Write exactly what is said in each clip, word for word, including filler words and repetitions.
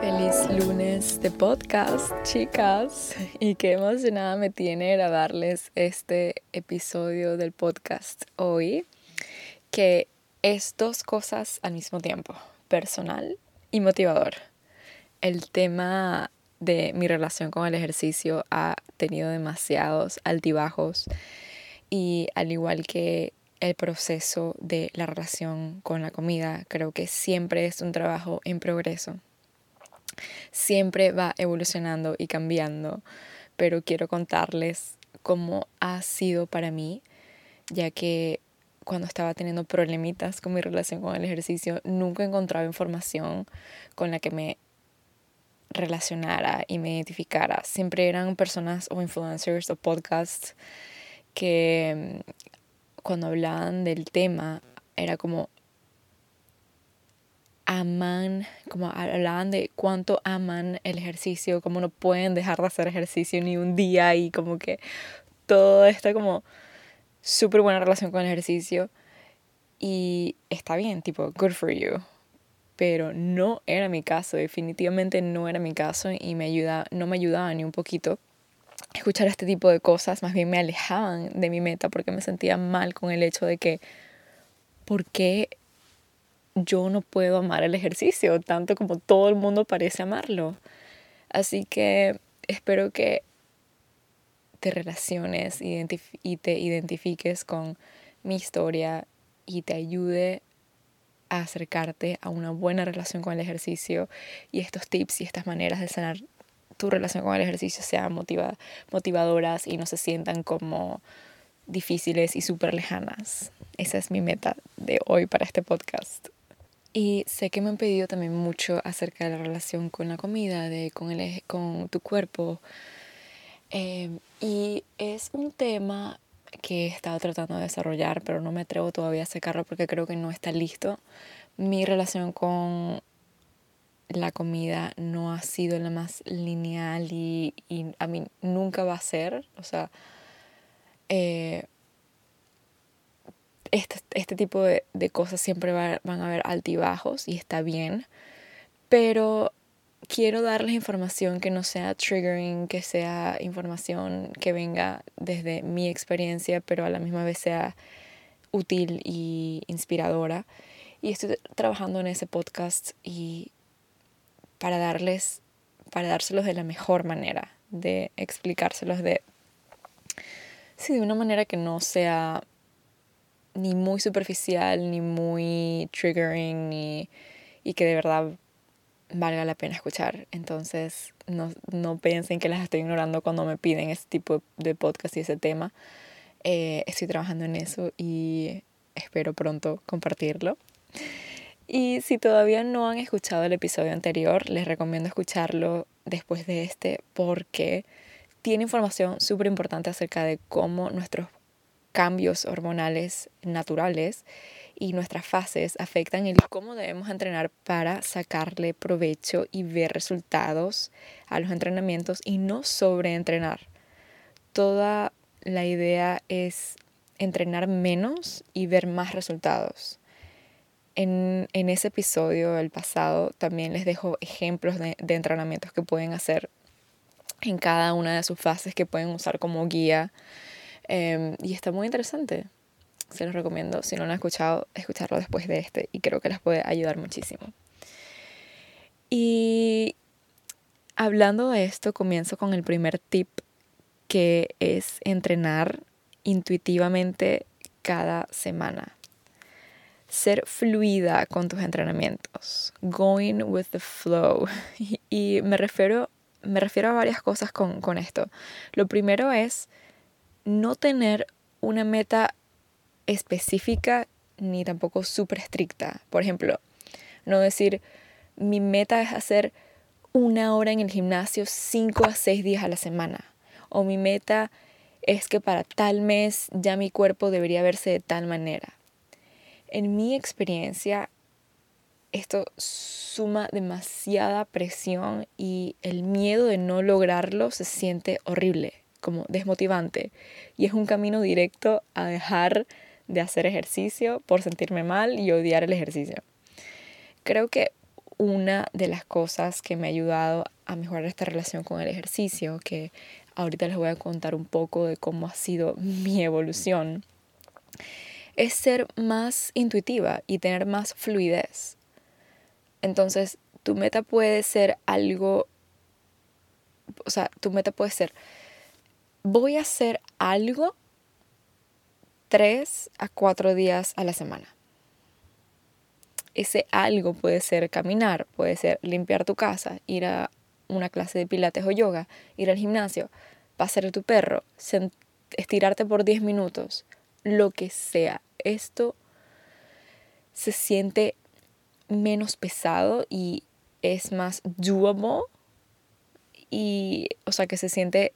Feliz lunes de podcast, chicas. Y qué emocionada me tiene grabarles este episodio del podcast hoy, que es dos cosas al mismo tiempo, personal y motivador. El tema de mi relación con el ejercicio ha tenido demasiados altibajos y al igual que el proceso de la relación con la comida, creo que siempre es un trabajo en progreso. Siempre va evolucionando y cambiando, pero quiero contarles cómo ha sido para mí, ya que cuando estaba teniendo problemitas con mi relación con el ejercicio, nunca encontraba información con la que me relacionara y me identificara. Siempre eran personas o influencers o podcasts que cuando hablaban del tema era como aman, como hablaban de cuánto aman el ejercicio, cómo no pueden dejar de hacer ejercicio ni un día y como que toda esta como súper buena relación con el ejercicio. Y está bien, tipo, good for you. Pero no era mi caso, definitivamente no era mi caso y me ayuda, no me ayudaba ni un poquito escuchar este tipo de cosas, más bien me alejaban de mi meta porque me sentía mal con el hecho de que, ¿por qué yo no puedo amar el ejercicio tanto como todo el mundo parece amarlo? Así que espero que te relaciones identif- y te identifiques con mi historia y te ayude a acercarte a una buena relación con el ejercicio, y estos tips y estas maneras de sanar tu relación con el ejercicio sean motiva- motivadoras y no se sientan como difíciles y súper lejanas. Esa es mi meta de hoy para este podcast. Y sé que me han pedido también mucho acerca de la relación con la comida, de con, el, con tu cuerpo. Eh, y es un tema que he estado tratando de desarrollar, pero no me atrevo todavía a sacarlo porque creo que no está listo. Mi relación con la comida no ha sido la más lineal y, y a mí nunca va a ser. O sea, eh, este, este tipo de, de cosas siempre va, van a haber altibajos y está bien. Pero quiero darles información que no sea triggering, que sea información que venga desde mi experiencia, pero a la misma vez sea útil y inspiradora. Y estoy trabajando en ese podcast y para darles, para dárselos de la mejor manera, de explicárselos de, sí, de una manera que no sea ni muy superficial, ni muy triggering, ni, y que de verdad valga la pena escuchar. Entonces no, no piensen que las estoy ignorando cuando me piden ese tipo de podcast y ese tema. Eh, estoy trabajando en eso y espero pronto compartirlo. Y si todavía no han escuchado el episodio anterior, les recomiendo escucharlo después de este porque tiene información súper importante acerca de cómo nuestros cambios hormonales naturales y nuestras fases afectan el cómo debemos entrenar para sacarle provecho y ver resultados a los entrenamientos y no sobreentrenar. Toda la idea es entrenar menos y ver más resultados. En, en ese episodio, el pasado, también les dejo ejemplos de, de entrenamientos que pueden hacer en cada una de sus fases que pueden usar como guía. Eh, y está muy interesante. Se los recomiendo, si no lo han escuchado, escucharlo después de este y creo que les puede ayudar muchísimo. Y hablando de esto, comienzo con el primer tip, que es entrenar intuitivamente cada semana. Ser fluida con tus entrenamientos. Going with the flow. Y, y me refiero, me refiero a varias cosas con, con esto. Lo primero es no tener una meta específica ni tampoco súper estricta. Por ejemplo, no decir, mi meta es hacer una hora en el gimnasio cinco a seis días a la semana. O mi meta es que para tal mes ya mi cuerpo debería verse de tal manera. En mi experiencia, esto suma demasiada presión y el miedo de no lograrlo se siente horrible, como desmotivante. Y es un camino directo a dejar de hacer ejercicio por sentirme mal y odiar el ejercicio. Creo que una de las cosas que me ha ayudado a mejorar esta relación con el ejercicio, que ahorita les voy a contar un poco de cómo ha sido mi evolución, es ser más intuitiva y tener más fluidez. Entonces, tu meta puede ser algo, o sea, tu meta puede ser, voy a hacer algo tres a cuatro días a la semana. Ese algo puede ser caminar, puede ser limpiar tu casa, ir a una clase de pilates o yoga, ir al gimnasio, pasear a tu perro, estirarte por diez minutos, lo que sea. Esto se siente menos pesado y es más doable y, o sea, que se siente,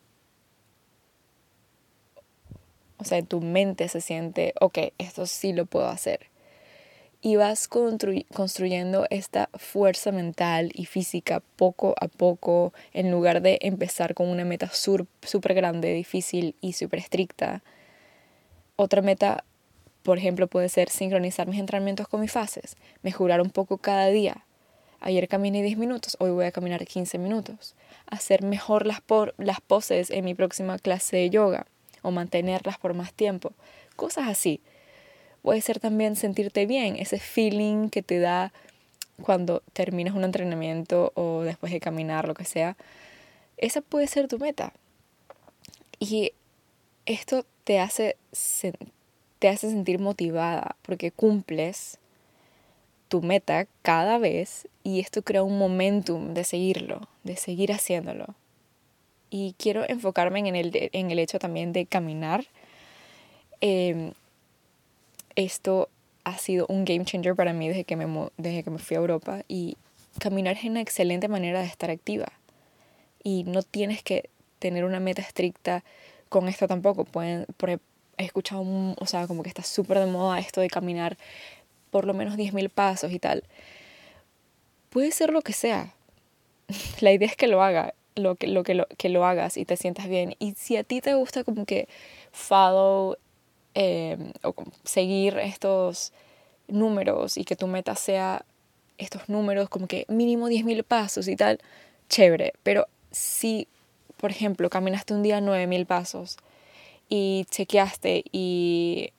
o sea, en tu mente se siente, ok, esto sí lo puedo hacer. Y vas constru- construyendo esta fuerza mental y física poco a poco, en lugar de empezar con una meta súper grande, difícil y súper estricta. Otra meta, por ejemplo, puede ser sincronizar mis entrenamientos con mis fases, mejorar un poco cada día. Ayer caminé diez minutos, hoy voy a caminar quince minutos. Hacer mejor las, por- las poses en mi próxima clase de yoga o mantenerlas por más tiempo. Cosas así. Puede ser también sentirte bien, ese feeling que te da cuando terminas un entrenamiento o después de caminar, lo que sea. Esa puede ser tu meta. Y esto te hace, te hace sentir motivada porque cumples tu meta cada vez y esto crea un momentum de seguirlo, de seguir haciéndolo. Y quiero enfocarme en el, en el hecho también de caminar. Eh, esto ha sido un game changer para mí desde que me, desde que me fui a Europa y caminar es una excelente manera de estar activa y no tienes que tener una meta estricta con esto tampoco. Pueden, por, he escuchado, un, o sea, como que está súper de moda esto de caminar por lo menos diez mil pasos y tal. Puede ser lo que sea. La idea es que lo haga, lo que, lo que, lo, que lo hagas y te sientas bien. Y si a ti te gusta como que follow eh, o seguir estos números y que tu meta sea estos números como que mínimo diez mil pasos y tal, chévere. Pero si, por ejemplo, caminaste un día nueve mil pasos y chequeaste y...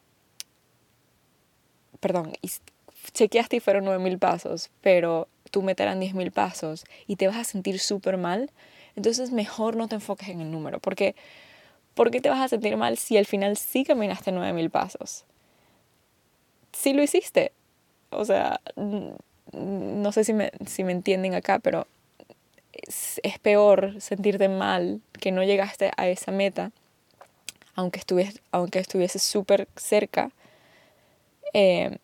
Perdón, y chequeaste y fueron nueve mil pasos, pero tu meta eran diez mil pasos y te vas a sentir súper mal, entonces mejor no te enfoques en el número. Porque, ¿por qué te vas a sentir mal si al final sí caminaste nueve mil pasos? Sí lo hiciste. O sea, no sé si me, si me entienden acá, pero es, es peor sentirte mal que no llegaste a esa meta, aunque estuviese aunque estuviese súper cerca, eh,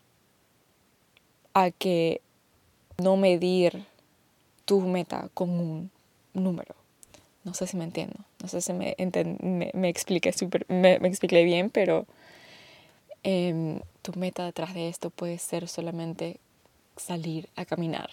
a que no medir tu meta con un número. No sé si me entiendo, no sé si me, enten- me, me expliqué super, me, me expliqué bien, pero eh, tu meta detrás de esto puede ser solamente salir a caminar.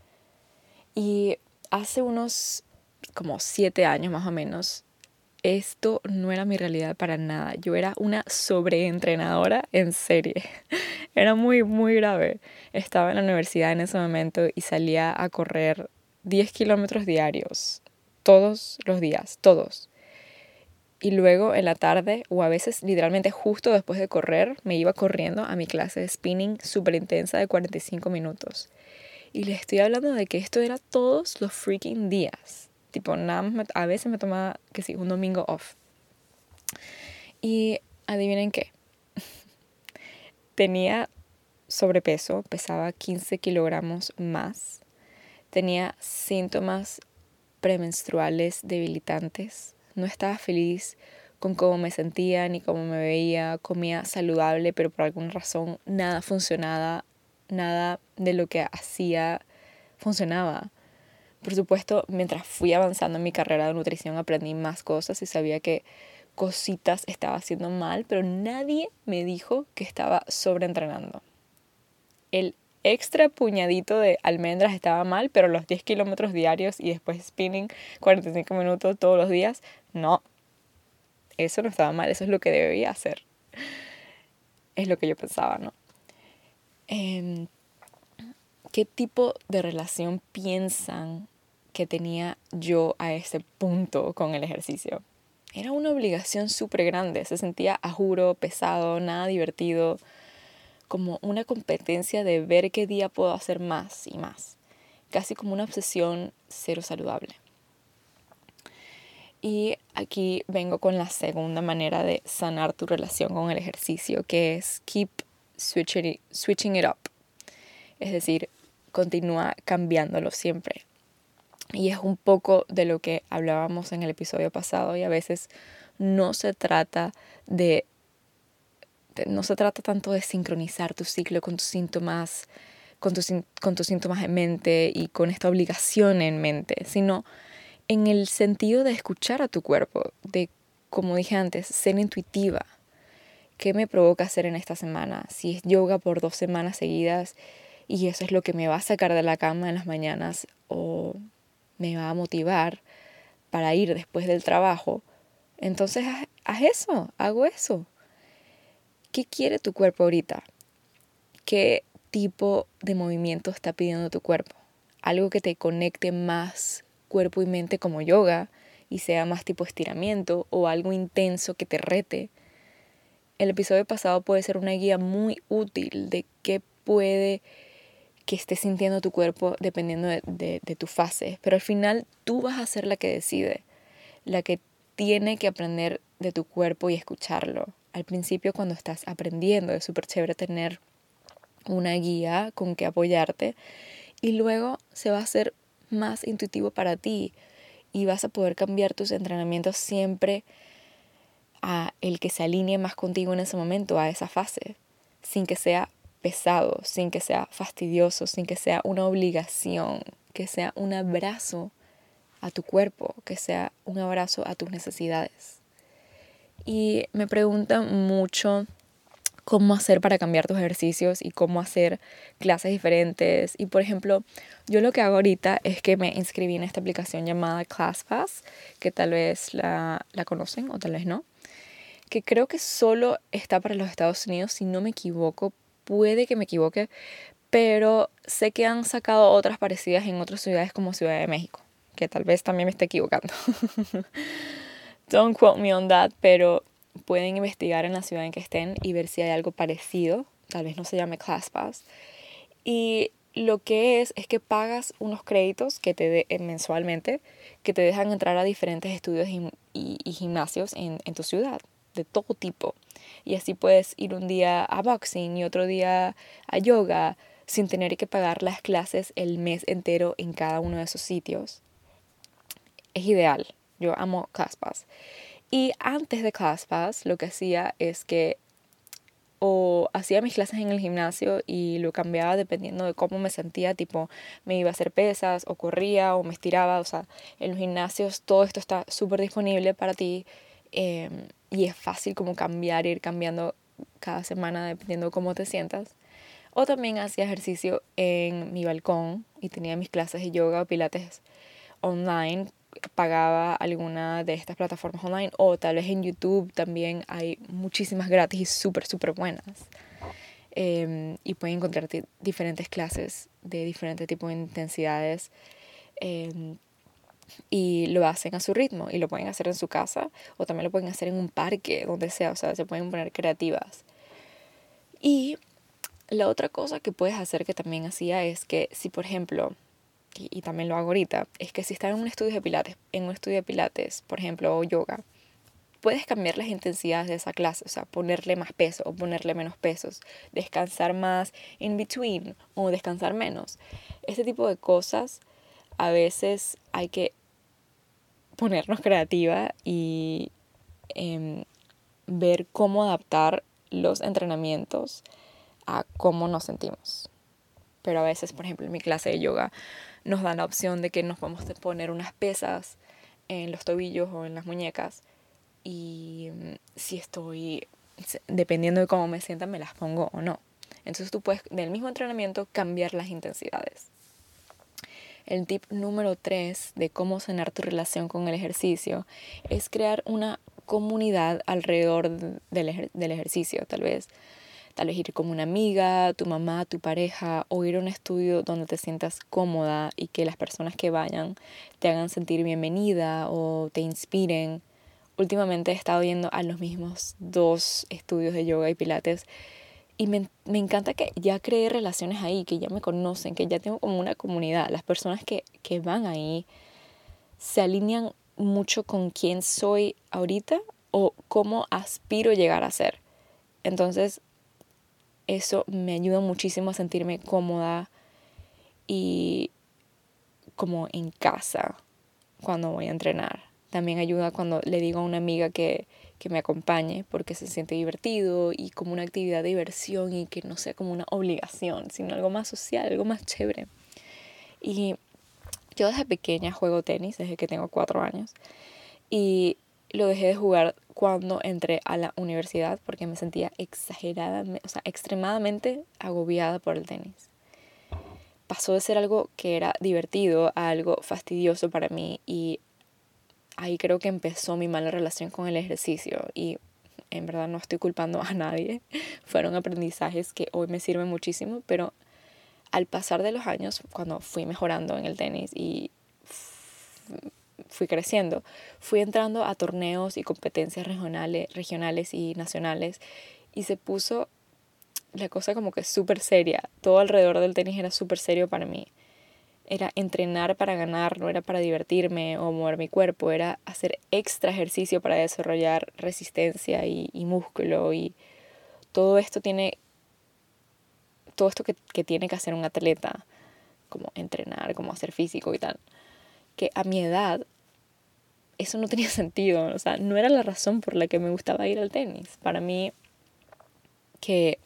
Y hace unos como siete años más o menos, esto no era mi realidad para nada. Yo era una sobreentrenadora en serie. Era muy, muy grave. Estaba en la universidad en ese momento y salía a correr diez kilómetros diarios. Todos los días, todos. Y luego en la tarde, o a veces literalmente justo después de correr, me iba corriendo a mi clase de spinning súper intensa de cuarenta y cinco minutos. Y les estoy hablando de que esto era todos los freaking días. Tipo, nada más me, a veces me tomaba, que sí, un domingo off. Y adivinen qué. Tenía sobrepeso, pesaba quince kilogramos más. Tenía síntomas premenstruales debilitantes. No estaba feliz con cómo me sentía ni cómo me veía. Comía saludable, pero por alguna razón nada funcionaba. Nada de lo que hacía funcionaba. Por supuesto, mientras fui avanzando en mi carrera de nutrición aprendí más cosas y sabía que cositas estaba haciendo mal, pero nadie me dijo que estaba sobreentrenando. El extra puñadito de almendras estaba mal, pero los diez kilómetros diarios y después spinning cuarenta y cinco minutos todos los días, no. Eso no estaba mal, eso es lo que debía hacer. Es lo que yo pensaba, ¿no? Eh, ¿qué tipo de relación piensan que tenía yo a ese punto con el ejercicio? Era una obligación súper grande, se sentía a juro, pesado, nada divertido, como una competencia de ver qué día puedo hacer más y más, casi como una obsesión cero saludable. Y aquí vengo con la segunda manera de sanar tu relación con el ejercicio, que es keep switching, switching it up. Es decir, continúa cambiándolo siempre. Y es un poco de lo que hablábamos en el episodio pasado, y a veces no se trata de, de no se trata tanto de sincronizar tu ciclo con tus síntomas, con tus, con tus síntomas en mente y con esta obligación en mente, sino en el sentido de escuchar a tu cuerpo, de, como dije antes, ser intuitiva. ¿Qué me provoca hacer en esta semana? Si es yoga por dos semanas seguidas y eso es lo que me va a sacar de la cama en las mañanas o me va a motivar para ir después del trabajo, entonces haz, haz eso, hago eso. ¿Qué quiere tu cuerpo ahorita? ¿Qué tipo de movimiento está pidiendo tu cuerpo? Algo que te conecte más cuerpo y mente como yoga y sea más tipo estiramiento, o algo intenso que te rete. El episodio pasado puede ser una guía muy útil de qué puede que estés sintiendo tu cuerpo dependiendo de, de, de tu fase, pero al final tú vas a ser la que decide, la que tiene que aprender de tu cuerpo y escucharlo. Al principio, cuando estás aprendiendo, es súper chévere tener una guía con que apoyarte, y luego se va a hacer más intuitivo para ti y vas a poder cambiar tus entrenamientos siempre a el que se alinee más contigo en ese momento, a esa fase, sin que sea pesado, sin que sea fastidioso, sin que sea una obligación, que sea un abrazo a tu cuerpo, que sea un abrazo a tus necesidades. Y me preguntan mucho cómo hacer para cambiar tus ejercicios y cómo hacer clases diferentes. Y por ejemplo, yo lo que hago ahorita es que me inscribí en esta aplicación llamada ClassPass, que tal vez la, la conocen o tal vez no, que creo que solo está para los Estados Unidos, si no me equivoco, puede que me equivoque, pero sé que han sacado otras parecidas en otras ciudades como Ciudad de México, que tal vez también me esté equivocando. Don't quote me on that, pero pueden investigar en la ciudad en que estén y ver si hay algo parecido. Tal vez no se llame ClassPass. Y lo que es, es que pagas unos créditos que te de, mensualmente, que te dejan entrar a diferentes estudios y, y, y gimnasios en, en tu ciudad, de todo tipo. Y así puedes ir un día a boxing y otro día a yoga, sin tener que pagar las clases el mes entero en cada uno de esos sitios. Es ideal. Yo amo ClassPass. Y antes de ClassPass, lo que hacía es que o hacía mis clases en el gimnasio y lo cambiaba dependiendo de cómo me sentía, tipo me iba a hacer pesas o corría o me estiraba. O sea, en los gimnasios todo esto está súper disponible para ti, eh, y es fácil como cambiar, ir cambiando cada semana dependiendo de cómo te sientas. O también hacía ejercicio en mi balcón y tenía mis clases de yoga o pilates online, pagaba alguna de estas plataformas online, o tal vez en YouTube también hay muchísimas gratis y súper, súper buenas. Eh, y pueden encontrar t- diferentes clases de diferentes tipos de intensidades, eh, y lo hacen a su ritmo y lo pueden hacer en su casa o también lo pueden hacer en un parque, donde sea. O sea, se pueden poner creativas. Y la otra cosa que puedes hacer, que también hacía, es que si por ejemplo, y, y también lo hago ahorita, es que si estás en un estudio de pilates, en un estudio de pilates, por ejemplo, o yoga, puedes cambiar las intensidades de esa clase, o sea, ponerle más peso o ponerle menos pesos, descansar más in between o descansar menos. Este tipo de cosas a veces hay que ponernos creativa y eh, ver cómo adaptar los entrenamientos a cómo nos sentimos. Pero a veces, por ejemplo, en mi clase de yoga nos dan la opción de que nos podemos poner unas pesas en los tobillos o en las muñecas, y si estoy, dependiendo de cómo me sienta, me las pongo o no. Entonces tú puedes, del mismo entrenamiento, cambiar las intensidades. El tip número tres de cómo sanar tu relación con el ejercicio es crear una comunidad alrededor del, ejer- del ejercicio. Tal vez Tal vez ir con una amiga, tu mamá, tu pareja, o ir a un estudio donde te sientas cómoda y que las personas que vayan te hagan sentir bienvenida o te inspiren. Últimamente he estado yendo a los mismos dos estudios de yoga y pilates y me, me encanta que ya creé relaciones ahí, que ya me conocen, que ya tengo como una comunidad. Las personas que, que van ahí se alinean mucho con quién soy ahorita o cómo aspiro a llegar a ser. Entonces, eso me ayuda muchísimo a sentirme cómoda y como en casa cuando voy a entrenar. También ayuda cuando le digo a una amiga que, que me acompañe porque se siente divertido y como una actividad de diversión y que no sea como una obligación, sino algo más social, algo más chévere. Y yo desde pequeña juego tenis, desde que tengo cuatro años. Y lo dejé de jugar cuando entré a la universidad porque me sentía exageradamente, o sea, extremadamente agobiada por el tenis. Pasó de ser algo que era divertido a algo fastidioso para mí y ahí creo que empezó mi mala relación con el ejercicio y en verdad no estoy culpando a nadie. Fueron aprendizajes que hoy me sirven muchísimo, pero al pasar de los años, cuando fui mejorando en el tenis y fui creciendo, fui entrando a torneos y competencias regionales, regionales y nacionales y se puso la cosa como que súper seria. Todo alrededor del tenis era súper serio para mí. Era entrenar para ganar, no era para divertirme o mover mi cuerpo, era hacer extra ejercicio para desarrollar resistencia y, y músculo y todo esto tiene, todo esto que, que tiene que hacer un atleta, como entrenar, como hacer físico y tal, que a mi edad eso no tenía sentido, o sea, no era la razón por la que me gustaba ir al tenis. Para mí, que,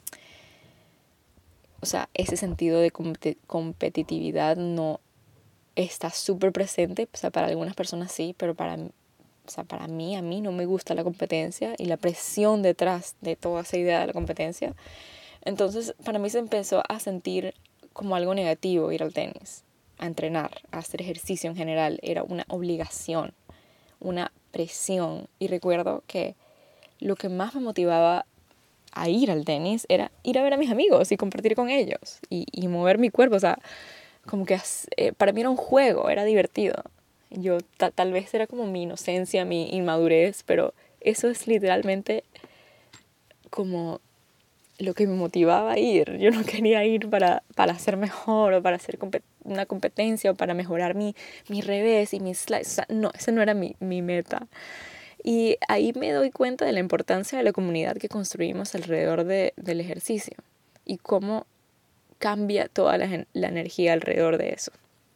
o sea, ese sentido de competitividad no está súper presente, o sea, para algunas personas sí, pero para, o sea, para mí, a mí no me gusta la competencia y la presión detrás de toda esa idea de la competencia. Entonces, para mí se empezó a sentir como algo negativo ir al tenis, a entrenar, a hacer ejercicio en general. Era una obligación, una presión. Y recuerdo que lo que más me motivaba a ir al tenis era ir a ver a mis amigos y compartir con ellos y, y mover mi cuerpo. O sea, como que eh, para mí era un juego, era divertido. Yo ta- tal vez era como mi inocencia, mi inmadurez, pero eso es literalmente como lo que me motivaba a ir. Yo no quería ir para, para ser mejor o para hacer compet- una competencia o para mejorar mi, mi revés y mis slides. O sea, no, esa no era mi, mi meta. Y ahí me doy cuenta de la importancia de la comunidad que construimos alrededor de, del ejercicio y cómo cambia toda la, la energía alrededor de eso.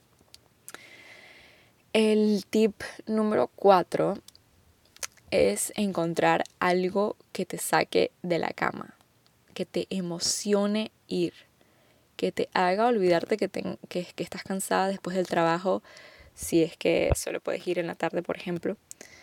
El tip número cuatro es encontrar algo que te saque de la cama, que te emocione ir, que te haga olvidarte que, te, que, que estás cansada después del trabajo, si es que solo puedes ir en la tarde, por ejemplo.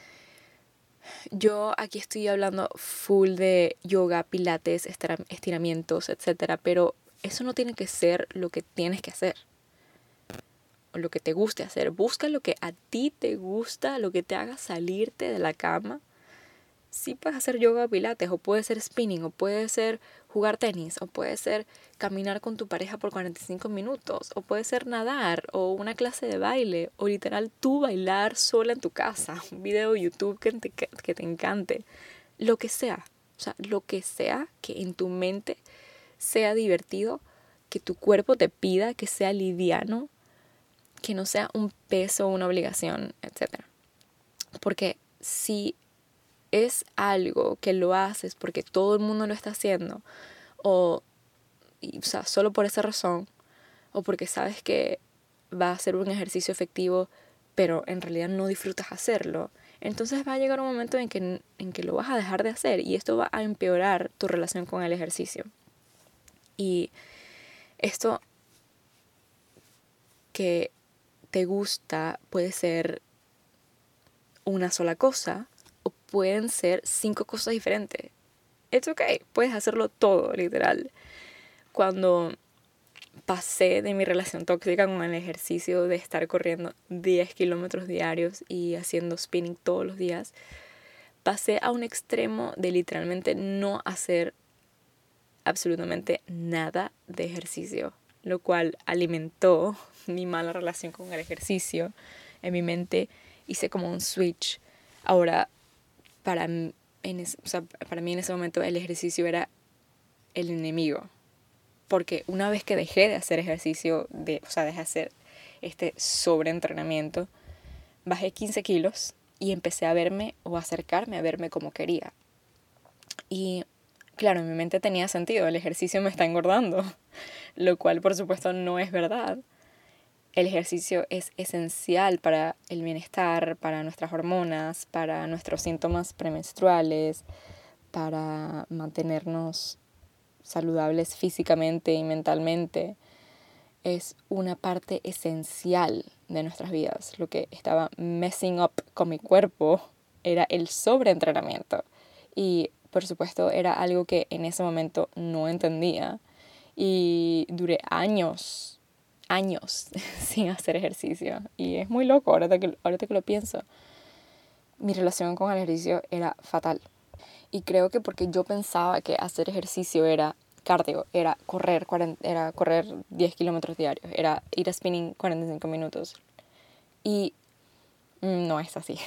Yo aquí estoy hablando full de yoga, pilates, estiramientos, etcétera, pero eso no tiene que ser lo que tienes que hacer o lo que te guste hacer. Busca lo que a ti te gusta, lo que te haga salirte de la cama. Sí puedes hacer yoga o pilates, o puede ser spinning, o puede ser jugar tenis, o puede ser caminar con tu pareja por cuarenta y cinco minutos, o puede ser nadar, o una clase de baile, o literal tú bailar sola en tu casa, un video de YouTube que te, que te encante, lo que sea, o sea, lo que sea que en tu mente sea divertido, que tu cuerpo te pida, que sea liviano, que no sea un peso o una obligación, etcétera. Porque si es algo que lo haces porque todo el mundo lo está haciendo o, y, o sea, solo por esa razón o porque sabes que va a ser un ejercicio efectivo pero en realidad no disfrutas hacerlo, entonces va a llegar un momento en que, en que lo vas a dejar de hacer y esto va a empeorar tu relación con el ejercicio. Y esto que te gusta puede ser una sola cosa o pueden ser cinco cosas diferentes. It's okay, puedes hacerlo todo, literal. Cuando pasé de mi relación tóxica con el ejercicio de estar corriendo diez kilómetros diarios y haciendo spinning todos los días, pasé a un extremo de literalmente no hacer absolutamente nada de ejercicio, lo cual alimentó mi mala relación con el ejercicio. En mi mente hice como un switch. Ahora, para, en ese, o sea, para mí en ese momento el ejercicio era el enemigo. Porque una vez que dejé de hacer ejercicio, de, o sea, dejé de hacer este sobreentrenamiento, bajé quince kilos y empecé a verme o a acercarme a verme como quería. Y claro, en mi mente tenía sentido, el ejercicio me está engordando, lo cual por supuesto no es verdad. El ejercicio es esencial para el bienestar, para nuestras hormonas, para nuestros síntomas premenstruales, para mantenernos saludables físicamente y mentalmente. Es una parte esencial de nuestras vidas. Lo que estaba messing up con mi cuerpo era el sobreentrenamiento. Y por supuesto era algo que en ese momento no entendía. Y duré años, años sin hacer ejercicio. Y es muy loco ahorita que, ahorita que lo pienso. Mi relación con el ejercicio era fatal. Y creo que porque yo pensaba que hacer ejercicio era cardio, era correr, era correr diez kilómetros diarios, era ir a spinning cuarenta y cinco minutos. Y no es así.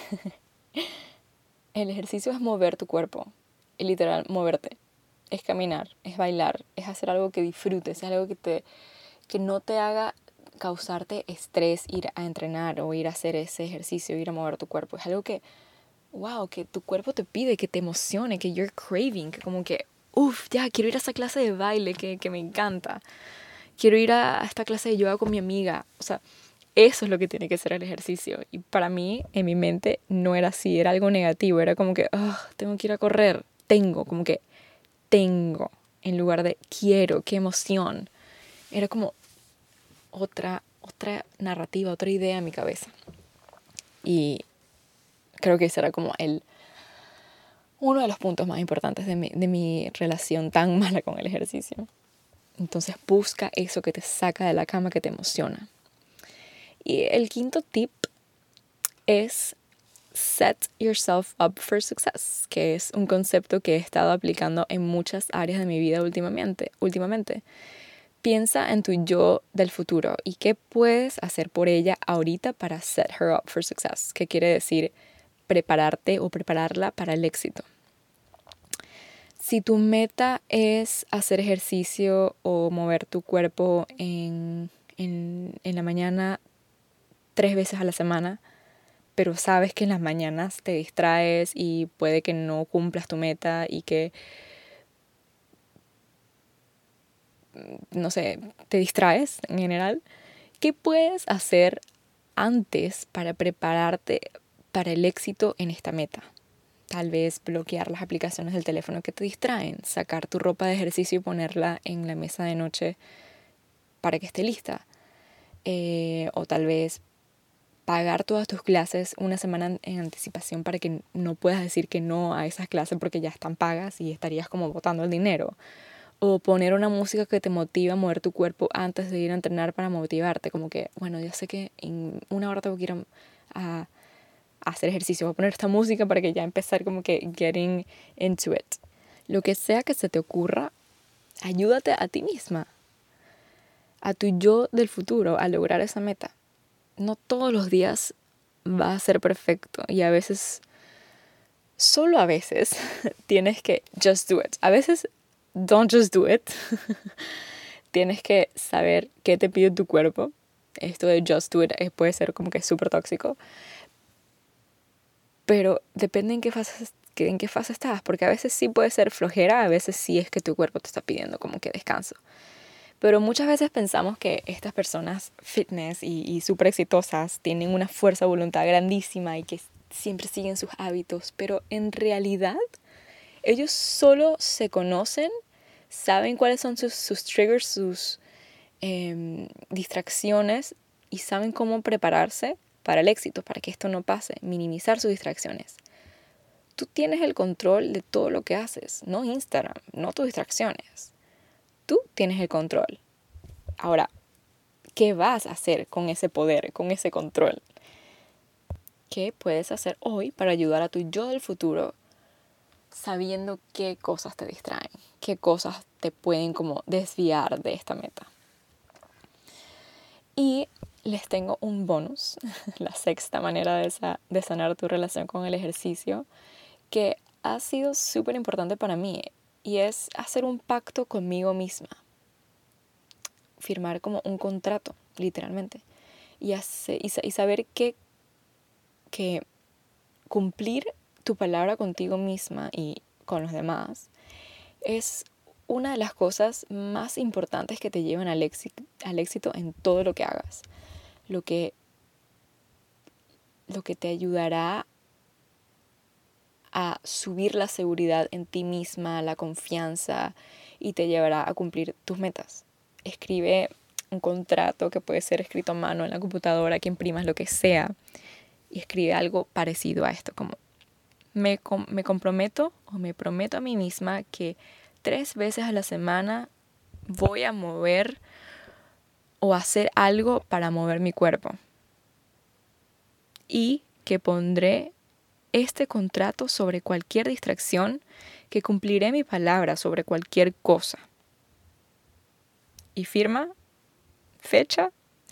El ejercicio es mover tu cuerpo, es literal moverte. Es caminar, es bailar, es hacer algo que disfrutes, es algo que, te, que no te haga causarte estrés ir a entrenar o ir a hacer ese ejercicio, ir a mover tu cuerpo. Es algo que, wow, que tu cuerpo te pide, que te emocione, que you're craving, que como que, uff, ya, quiero ir a esa clase de baile que, que me encanta. Quiero ir a, a esta clase de yoga con mi amiga. O sea, eso es lo que tiene que ser el ejercicio. Y para mí, en mi mente, no era así, era algo negativo. Era como que, oh, tengo que ir a correr. Tengo, como que, tengo, en lugar de quiero, qué emoción. Era como otra, otra narrativa, otra idea en mi cabeza. Y creo que ese era como el uno de los puntos más importantes de mi, de mi relación tan mala con el ejercicio. Entonces busca eso que te saca de la cama, que te emociona. Y el quinto tip es set yourself up for success, que es un concepto que he estado aplicando en muchas áreas de mi vida últimamente. últimamente. Piensa en tu yo del futuro y qué puedes hacer por ella ahorita para set her up for success, que quiere decir prepararte o prepararla para el éxito. Si tu meta es hacer ejercicio o mover tu cuerpo en, en, en la mañana tres veces a la semana, pero sabes que en las mañanas te distraes y puede que no cumplas tu meta y que, no sé, te distraes en general, ¿qué puedes hacer antes para prepararte para el éxito en esta meta? Tal vez bloquear las aplicaciones del teléfono que te distraen, sacar tu ropa de ejercicio y ponerla en la mesa de noche para que esté lista. Eh, o tal vez pagar todas tus clases una semana en anticipación para que no puedas decir que no a esas clases porque ya están pagas y estarías como botando el dinero. O poner una música que te motiva a mover tu cuerpo antes de ir a entrenar para motivarte. Como que, bueno, ya sé que en una hora tengo que ir a, a hacer ejercicio. Voy a poner esta música para que ya empezar como que getting into it. Lo que sea que se te ocurra, ayúdate a ti misma, a tu yo del futuro, a lograr esa meta. No todos los días va a ser perfecto y a veces, solo a veces, tienes que just do it. A veces, don't just do it. Tienes que saber qué te pide tu cuerpo. Esto de just do it puede ser como que súper tóxico. Pero depende en qué fase, en qué fase estás, porque a veces sí puede ser flojera, a veces sí es que tu cuerpo te está pidiendo como que descanso. Pero muchas veces pensamos que estas personas fitness y, y súper exitosas tienen una fuerza de voluntad grandísima y que siempre siguen sus hábitos, pero en realidad ellos solo se conocen, saben cuáles son sus, sus triggers, sus eh, distracciones y saben cómo prepararse para el éxito, para que esto no pase, minimizar sus distracciones. Tú tienes el control de todo lo que haces, no Instagram, no tus distracciones. Tú tienes el control. Ahora, ¿qué vas a hacer con ese poder, con ese control? ¿Qué puedes hacer hoy para ayudar a tu yo del futuro sabiendo qué cosas te distraen? qué cosas te pueden como desviar de esta meta. Y les tengo un bonus, la sexta manera de, sa- de sanar tu relación con el ejercicio, que ha sido súper importante para mí, y es hacer un pacto conmigo misma. Firmar como un contrato, literalmente. Y, hacer, y, y saber que, que cumplir tu palabra contigo misma y con los demás es una de las cosas más importantes que te llevan al éxito, al éxito en todo lo que hagas. Lo que, lo que te ayudará a subir la seguridad en ti misma, la confianza, y te llevará a cumplir tus metas. Escribe un contrato que puede ser escrito a mano en la computadora, que imprimas lo que sea, y escribe algo parecido a esto, como me, com- me comprometo o me prometo a mí misma que tres veces a la semana voy a mover o hacer algo para mover mi cuerpo, y que pondré este contrato sobre cualquier distracción, que cumpliré mi palabra sobre cualquier cosa. Y firma, fecha.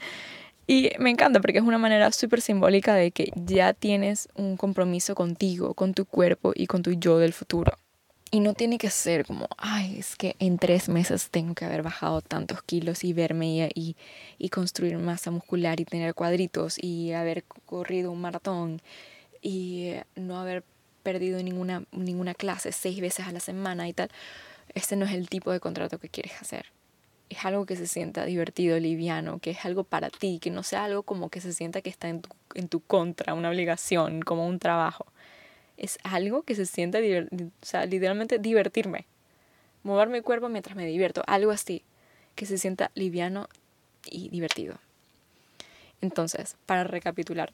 Y me encanta porque es una manera súper simbólica de que ya tienes un compromiso contigo, con tu cuerpo y con tu yo del futuro. Y no tiene que ser como, ay, es que en tres meses tengo que haber bajado tantos kilos y verme y, y, y construir masa muscular y tener cuadritos y haber corrido un maratón y no haber perdido ninguna, ninguna clase seis veces a la semana y tal. Este no es el tipo de contrato que quieres hacer. Es algo que se sienta divertido, liviano, que es algo para ti, que no sea algo como que se sienta que está en tu, en tu contra, una obligación, como un trabajo. Es algo que se sienta, o sea, literalmente divertirme. Mover mi cuerpo mientras me divierto. Algo así, que se sienta liviano y divertido. Entonces, para recapitular,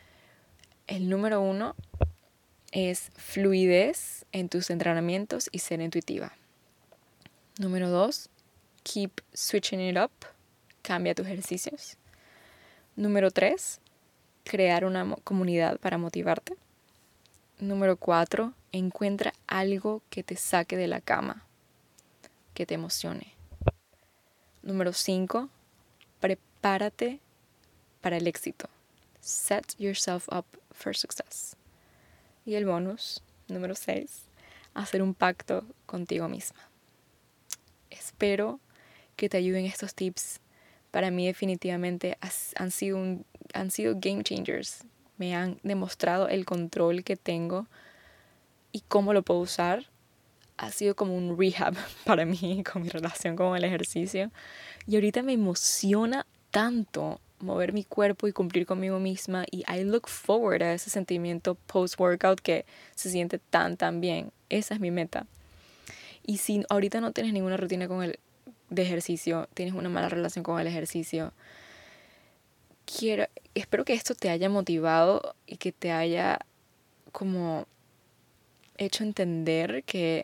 el número uno es fluidez en tus entrenamientos y ser intuitiva. Número dos, keep switching it up. Cambia tus ejercicios. Número tres, crear una comunidad para motivarte. Número cuatro, encuentra algo que te saque de la cama, que te emocione. Número cinco, prepárate para el éxito. Set yourself up for success. Y el bonus, número seis, hacer un pacto contigo misma. Espero que te ayuden estos tips. Para mí definitivamente han sido, un, han sido game changers. Me han demostrado el control que tengo y cómo lo puedo usar. Ha sido como un rehab para mí con mi relación con el ejercicio. Y ahorita me emociona tanto mover mi cuerpo y cumplir conmigo misma. Y I look forward a ese sentimiento post-workout que se siente tan, tan bien. Esa es mi meta. Y si ahorita no tienes ninguna rutina con el, de ejercicio, tienes una mala relación con el ejercicio, quiero, espero que esto te haya motivado y que te haya como hecho entender que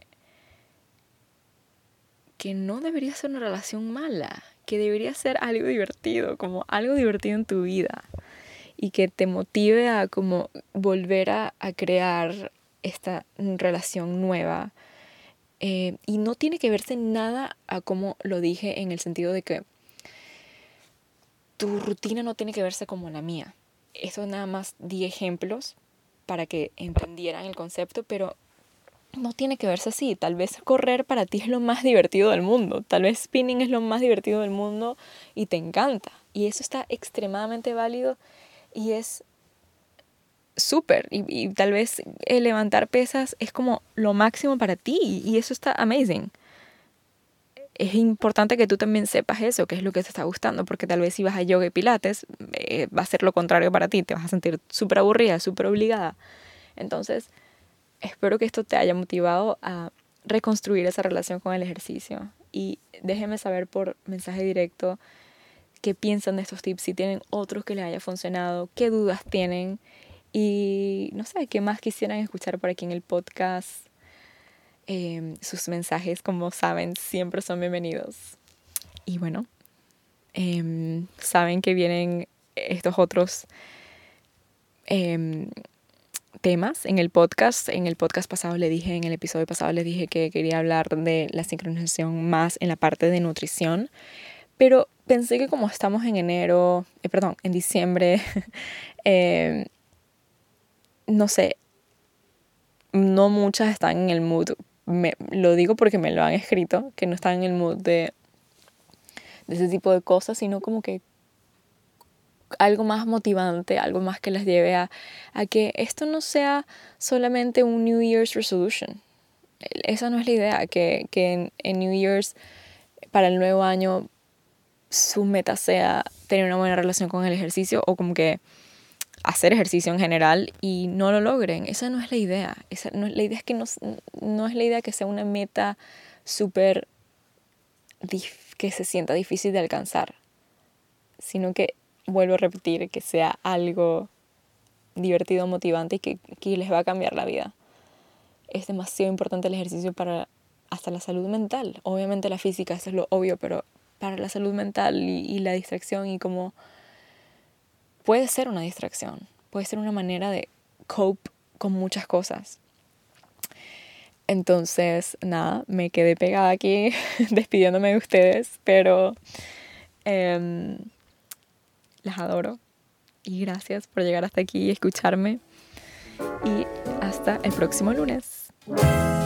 que no debería ser una relación mala, que debería ser algo divertido, como algo divertido en tu vida, y que te motive a como volver a, a crear esta relación nueva. Eh, y no tiene que verse nada a como lo dije, en el sentido de que tu rutina no tiene que verse como la mía. Eso nada más di ejemplos para que entendieran el concepto, pero no tiene que verse así. Tal vez correr para ti es lo más divertido del mundo. Tal vez spinning es lo más divertido del mundo y te encanta. Y eso está extremadamente válido y es súper. Y, y tal vez el levantar pesas es como lo máximo para ti y eso está amazing. Es importante que tú también sepas eso, qué es lo que te está gustando, porque tal vez si vas a yoga y pilates, eh, va a ser lo contrario para ti. Te vas a sentir súper aburrida, súper obligada. Entonces, espero que esto te haya motivado a reconstruir esa relación con el ejercicio. Y déjenme saber por mensaje directo qué piensan de estos tips, si tienen otros que les haya funcionado, qué dudas tienen y no sé, qué más quisieran escuchar por aquí en el podcast. Eh, sus mensajes, como saben, siempre son bienvenidos. Y bueno, eh, saben que vienen estos otros eh, temas en el podcast. En el podcast pasado le dije, en el episodio pasado les dije que quería hablar de la sincronización más en la parte de nutrición. Pero pensé que como estamos en enero, eh, perdón, en diciembre, eh, no sé, no muchas están en el mood, me, lo digo porque me lo han escrito, que no están en el mood de, de ese tipo de cosas, sino como que algo más motivante, algo más que les lleve a, a que esto no sea solamente un New Year's resolution. Esa no es la idea, que, que en, en New Year's, para el nuevo año, su meta sea tener una buena relación con el ejercicio o como que hacer ejercicio en general y no lo logren. Esa no es la idea. Esa no, la idea es que no, no es la idea que sea una meta súper que se sienta difícil de alcanzar, sino que, vuelvo a repetir, que sea algo divertido, motivante y que, que les va a cambiar la vida. Es demasiado importante el ejercicio para hasta la salud mental. Obviamente la física, eso es lo obvio, pero para la salud mental y, y la distracción y como puede ser una distracción, puede ser una manera de cope con muchas cosas. Entonces, nada, me quedé pegada aquí despidiéndome de ustedes, pero eh, las adoro y gracias por llegar hasta aquí y escucharme y hasta el próximo lunes.